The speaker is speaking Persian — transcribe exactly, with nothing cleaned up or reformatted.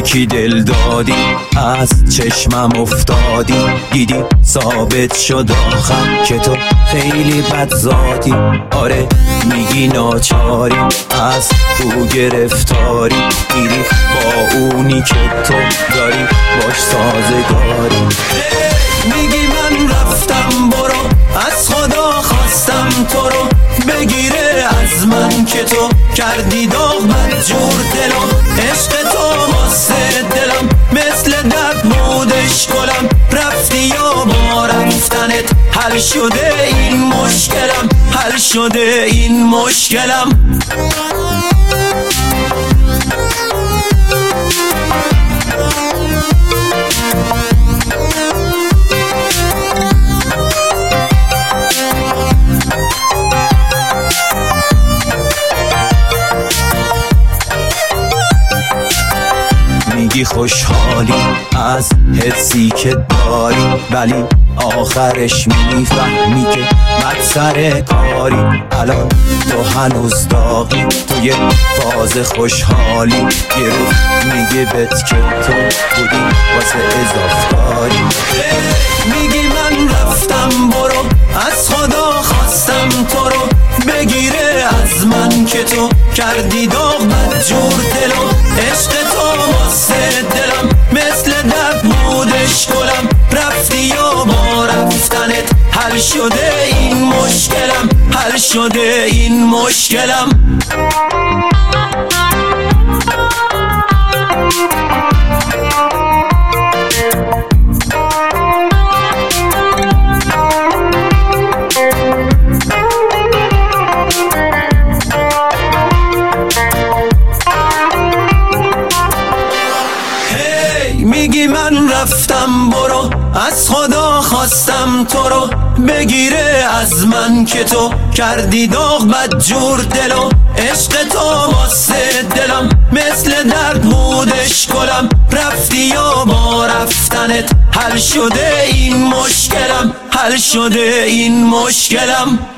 یکی دل دادی از چشمم افتادی، دیدی ثابت شد آخر که تو خیلی بد ذاتی. آره میگی ناچاری از او گرفتاری، میری با اونی که تو داری باش سازگاری. میگی من رفتم برو، از خدا خواستم تو رو بگیره از من که تو کردی داغ بدجور دلم. عشق تو واسه دلم مثل درد بودش گلم، رفتی یا با رفتنت حل شده این مشکلم، حل شده این مشکلم. میگی خوشحالی از حسی که داری، ولی آخرش میفهمی که مد سر کاری. الان تو هنوز داغی توی فاز خوشحالی، یه روز میگه بهت که تو بودی واسه اضافکاری. میگی من رفتم برو، از خدا خواستم تو رو بگیره از من که تو کردی داغ بدجور دلم. عشق تو واسه دلم مثل درد بودش گلم، رفتی یا با رفتنت حل شده این مشکلم، حل شده این مشکلم. میگی من رفتم برو، از خدا خواستم تو رو بگیره از من که تو کردی داغ بدجور دلو. عشق تو واسه دلم مثل درد بودش گلم، رفتی یا با رفتنت حل شده این مشکلم، حل شده این مشکلم.